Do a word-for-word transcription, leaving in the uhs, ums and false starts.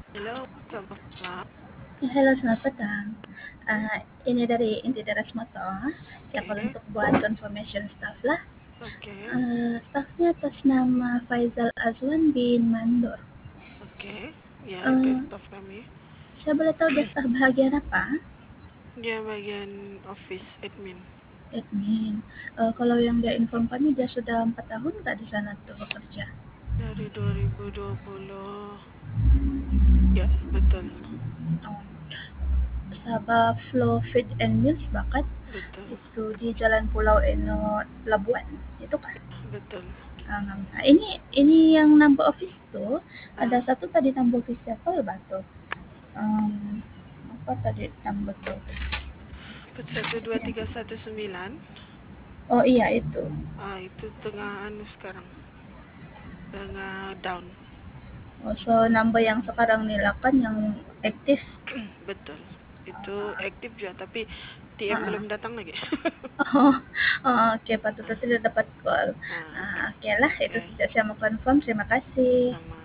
Halo, selamat malam. Ya, halo, selamat petang. Ah, ini dari Inti Teras Motor. Ya, kalau Oke, untuk buat confirmation staff lah. oke, Ah, staffnya atas nama Faizal Azwan bin Mandor. oke. Ya, itu Ah, staff kami. saya boleh tahu dia staff bahagian apa? Dia bagian office admin Admin. Ah, kalau yang dia inform kami dia sudah empat tahun nggak di sana tuh bekerja. dari dua ribu dua puluh. Ya, betul, Oh, Sabah Flow Feed and Mills Bakat betul, itu di Jalan Pulau Eno Labuan. Itu kah? betul. Ah, nah, ini ini yang nambah office tuh ada Ah, satu tadi nambah office siapa ya Batu? Um, apa tadi nambah tuh? empat satu dua tiga satu sembilan. Oh iya itu. Ah, itu tengah anu sekarang, tengah down. Oh, so nambah yang sekarang nih lah kan yang aktif. Betul. Itu Ah, aktif juga, tapi T M ah, belum datang lagi. oh, oh, oke patut Ah, tidak dapat call. ah, Ah, oke lah itu oke, saja saya mau confirm. Terima kasih. sama.